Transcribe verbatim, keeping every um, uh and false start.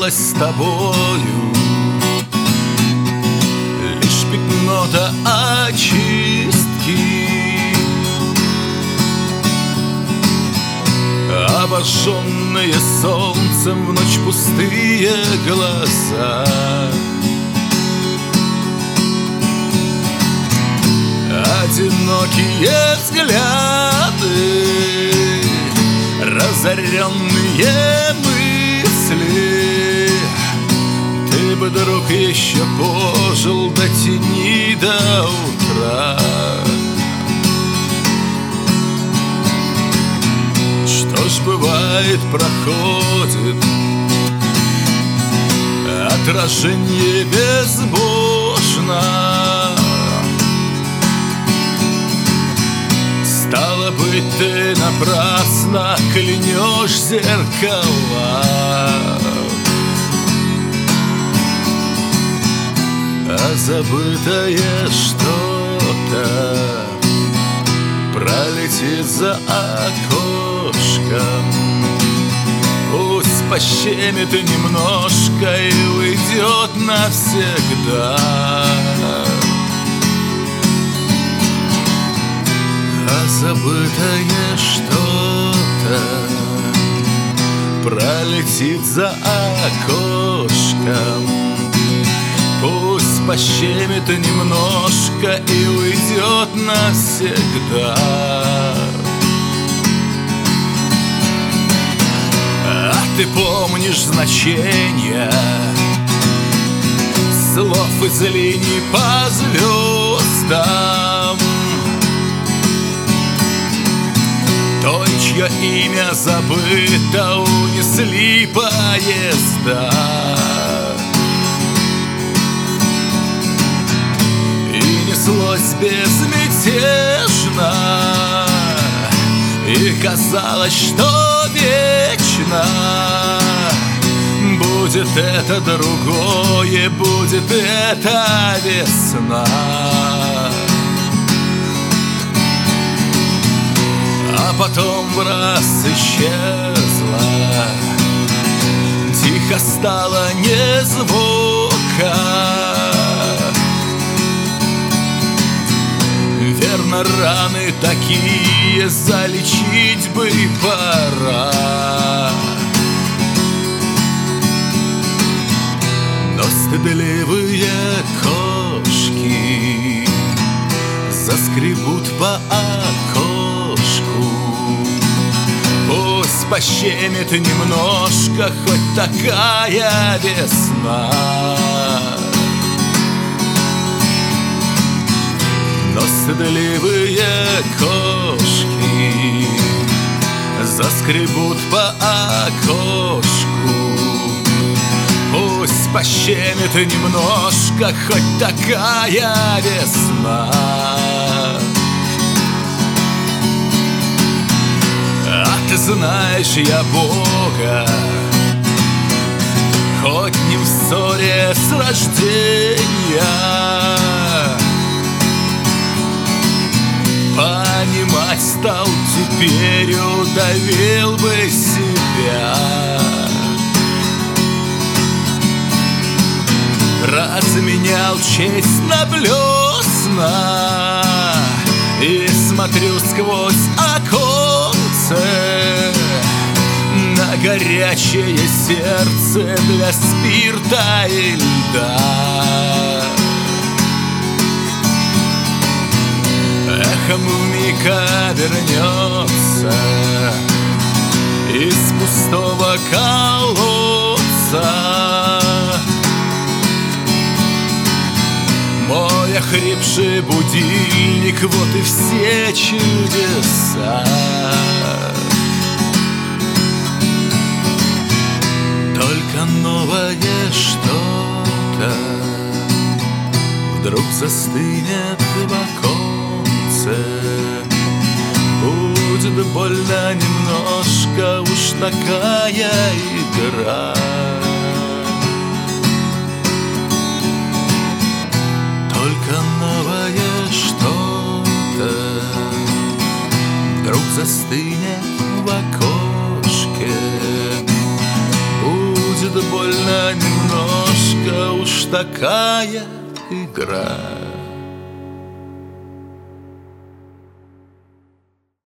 осталось с тобою лишь пятно до очистки. Обожженные солнцем в ночь пустые глаза, одинокие взгляды, разоренные мысли. Ты бы, друг, еще пожил до тени до утра. Что ж бывает, проходит отражение безбожно. Стало быть, ты напрасно клянешь зеркала, а забытое что-то пролетит за окошком. Пусть пощемит немножко и уйдет навсегда. А забытое что-то пролетит за окошком. Пусть пощемит немножко и уйдет навсегда. А ты помнишь значение слов из линий по звездам, той, чье имя забыто унесли поезда. Неслось безмятежно, и казалось, что вечно будет это другое, будет эта весна. А потом в раз исчезла, тихо стало ни звука. Верно, раны такие залечить бы пора. Но стыдливые кошки заскребут по окошку. Пусть пощемит немножко хоть такая весна. Но стыдливые кошки заскребут по окошку. Пусть пощемит немножко хоть такая весна. А ты знаешь, я Бога хоть не в ссоре с рождения понимать стал теперь, удавил бы себя. Разменял честь на блесна и смотрю сквозь оконце на горячее сердце для спирта и льда. Эхом вмиг вернется из пустого колодца мой охрипший будильник, вот и все чудеса. Только новое что-то вдруг застынет в оконце. Будет больно немножко, уж такая игра. Только новое что-то вдруг застынет в окошке. Будет больно больно немножко, уж такая игра.